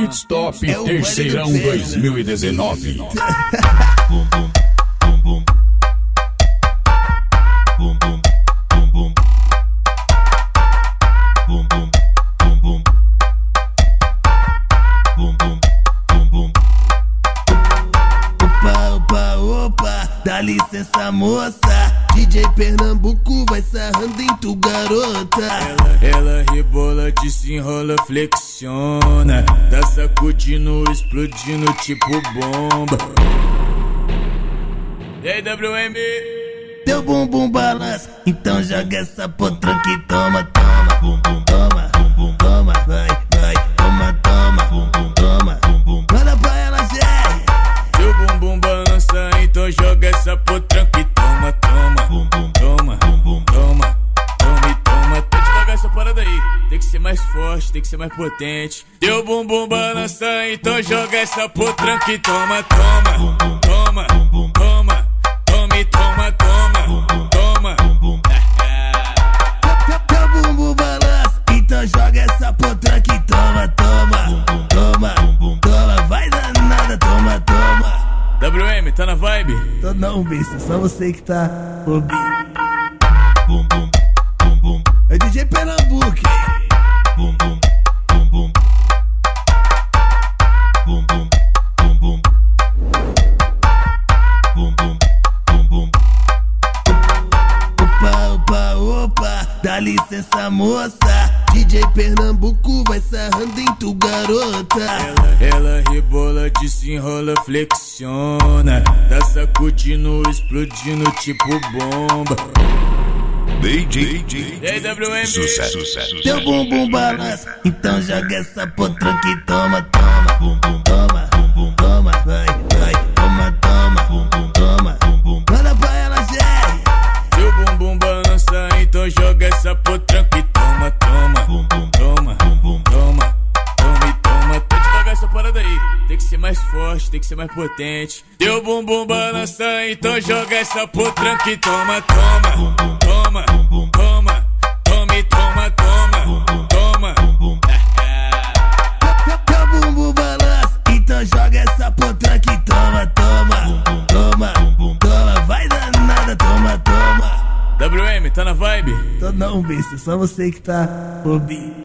Pitstop Terceirão 2019. Bum bum bum bum. Bum bum bum bum. Bum bum bum bum. Bum bum bum bum. Opa, opa, opa, dá licença moça, DJ Pernambuco vai sarrando em tu garota. Ela rebola, desenrola, flexiona, tá sacudindo, explodindo tipo bomba. E aí, WM? Teu bumbum balança, então joga essa potranca e toma, toma. Bum bum Toma, bum bum. toma, vai, vai, toma, toma, Bum bum toma. bum bum. Manda pra ela, Jerry. Teu bumbum balança, então joga essa potranca e toma, toma. Bum bum Toma, bum bum. toma, toma e toma. Tem que devagar essa parada aí. Tem que ser mais forte, tem que ser mais potente. Teu bumbum balança, então joga essa potranca e toma, toma. Toma, toma, toma e toma, toma, toma. Teu bumbum balança, então joga essa potranca e toma, toma. Toma, toma, vai danada, toma, toma. WM, tá na vibe? Tô não, bicho, só você que tá ouvindo. Bum bum bum bum. É DJ Pernambuco. Bum bum bum bum. Bum bum bum bum. Bum bum bum bum. Opa, opa, opa, dá licença moça, DJ Pernambuco vai sarrando em tu garota. Ela rebola, desenrola, flexiona, tá sacudindo, explodindo tipo bomba. DJ E aí, WM? Sucesso. Teu bumbum balança, então joga essa potranca e toma, toma. Bum bum Toma, bum. toma, vai, vai, toma, toma, toma. Manda pra ela, Jerry. Teu bumbum balança, então joga essa potranca e toma, toma. Bum bum Toma, bum. toma, toma e toma. Tem que devagar essa parada aí. Tem que ser mais forte, tem que ser mais potente. Teu bumbum balança, então joga essa potranca e toma, toma. Toma, toma, toma e toma, toma, toma. Teu bumbum balança, então joga essa potranca e toma, toma. Toma, toma, vai danada, toma, toma. WM, tá na vibe? Tô não, bicho, só você que tá ouvindo.